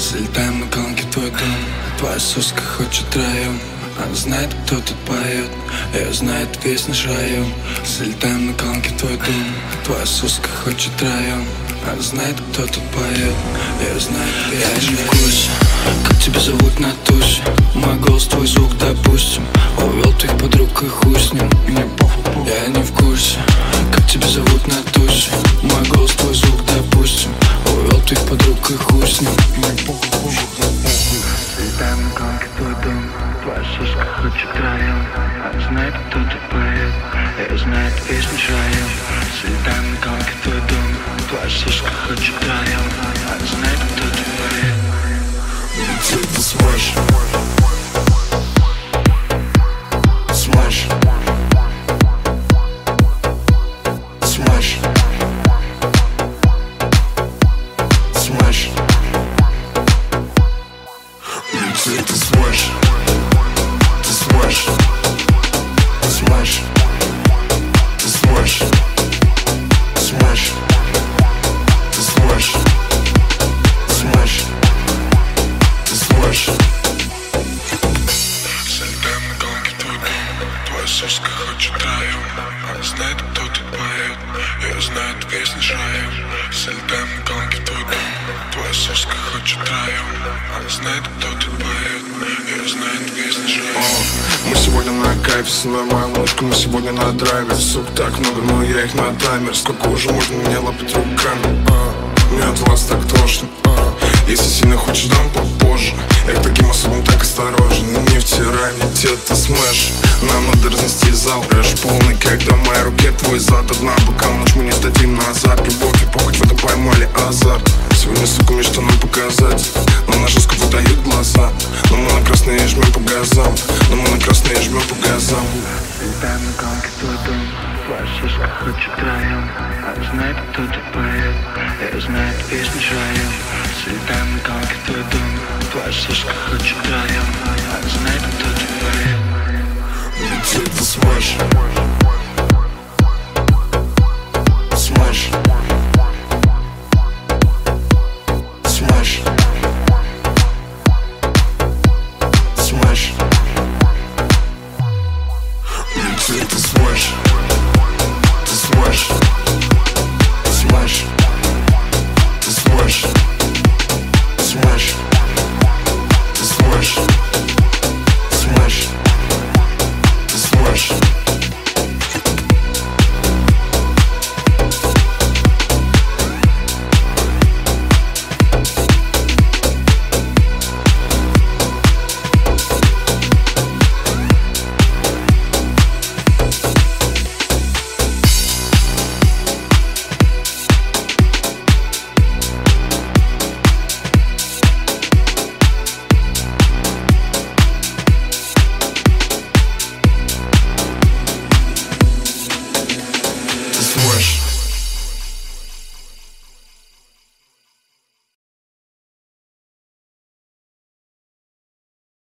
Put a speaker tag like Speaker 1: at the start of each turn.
Speaker 1: Залетаем на колонки в твой дом. Твоя соска хочет район. Она знает, кто тут поет. Ее знает весь наш район. Залетаем на колонки в твой дом. Твоя соска хочет район. Она знает, кто тут поет. Ее знает весь наш район. Я не в курсе, как тебя зовут на тусе. Мой голос, твой звук, допустим. Увел твоих подруг и хуй с ним. Я не в курсе, как тебя зовут на тусе. Мой голос, твой звук, допустим. Увел твоих подруг и хуй с ним.
Speaker 2: Залетаем на колонки в твой дом. Твоя соска хочет район. Она знает, кто тут поет. Ее знает весь наш район. Залетаем на колонки в твой дом. Твоя соска хочет район. Она знает, кто тут поет.
Speaker 3: Это смэш. Смэш. Смэш. Смэш. Это смэш. Ты смэш. Смэш. Ты смэш. Смэш. Ты смэш. Смэш. Ты смэш.
Speaker 1: Залетаем на колонки в твой дом. Твоя соска хочет район. Она знает, кто тут поет. Ее знает весь наш район. Залетаем на колонки в твой дом. Твоя соска хочет район. Она знает, кто тут поет. Ее знает весь наш район.
Speaker 3: Мы сегодня на кайфе, с мной моя лодка, мы сегодня на драйве. Сук так много, но я их на таймер. Сколько уже можно меня лапать руками? Мне от вас так тошно. Если сильно хочешь, дам попозже. Я к таким особым так осторожен. Не втирай мне, это смэш. Нам надо разнести зал. Рэш полный, когда в моей руке твой зад. Одна бокал, ночь мы не сдадим назад. Любовь и похоть в этом поймали азарт. Сегодня, сука, мне что нам показать. Но на жестко выдают глаза. Но мы на красные жмем по газам. Но мы на красные жмем по газам.
Speaker 2: Залетаем на колонки в твой дом. Твоя соска хочет район. Она знает, кто тут поет. Ее знает весь наш район. Залетаем на колонки в твой дом. Твоя соска хочет район. Она знает, кто тут поет.
Speaker 3: Это смэш.